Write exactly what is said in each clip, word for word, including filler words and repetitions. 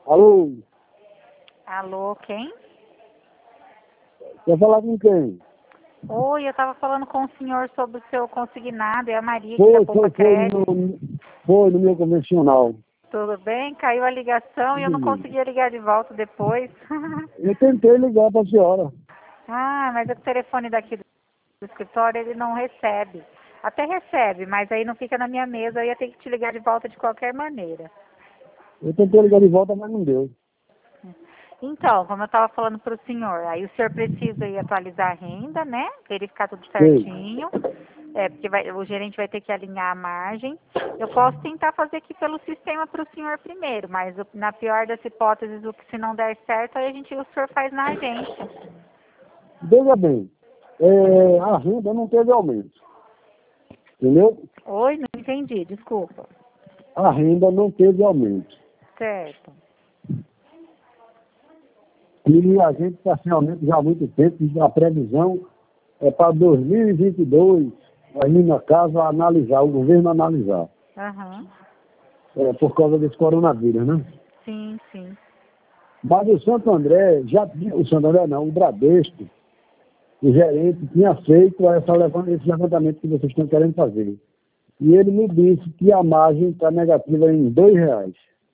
Alô? Alô, quem? Quer falar com quem? Oi, eu estava falando com o senhor sobre o seu consignado, é a Maria aqui da Foi, Poupa foi, foi Crédito. no, foi no meu convencional. Tudo bem? Caiu a ligação e eu não Hum. conseguia ligar de volta depois. Eu tentei ligar para a senhora. Ah, mas o telefone daqui do escritório ele não recebe. Até recebe, mas aí não fica na minha mesa, eu ia ter que te ligar de volta de qualquer maneira. Eu tentei ligar de volta, mas não deu. Então, como eu estava falando para o senhor, aí o senhor precisa ir atualizar a renda, né? Verificar tudo Sei. certinho. É, porque vai- o gerente vai ter que alinhar a margem. Eu posso tentar fazer aqui pelo sistema para o senhor primeiro, mas o- na pior das hipóteses, o que se não der certo, aí a gente, o senhor faz na agência. Veja bem, é, a renda não teve aumento. Entendeu? Oi, não entendi, desculpa. A renda não teve aumento. Certo. E a gente está sem aumento já há muito tempo, e a previsão é para dois mil e vinte e dois, a minha casa analisar, o governo analisar, Aham. é, por causa desse coronavírus, né? Sim, sim. Mas o Santo André, já tinha, o Santo André não, o Bradesco, o gerente tinha feito essa, levan- esse levantamento que vocês estão querendo fazer. E ele me disse que a margem está negativa em dois reais.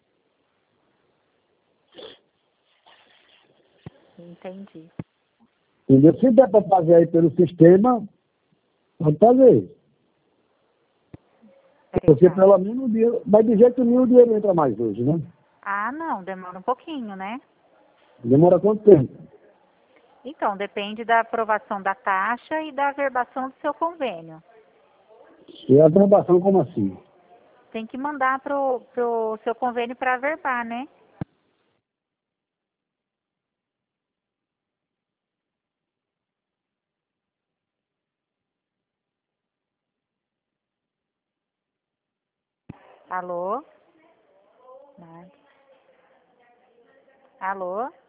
Entendi. Entendeu? Se der para fazer aí pelo sistema, pode fazer. Peraí, Porque já. pelo menos o dinheiro, mas de jeito nenhum o dinheiro entra mais hoje, né? Ah, não, demora um pouquinho, né? Demora quanto tempo? Então, depende da aprovação da taxa e da averbação do seu convênio. E a aprovação como assim? Tem que mandar pro, pro seu convênio para averbar, né? Alô? Nada. Alô?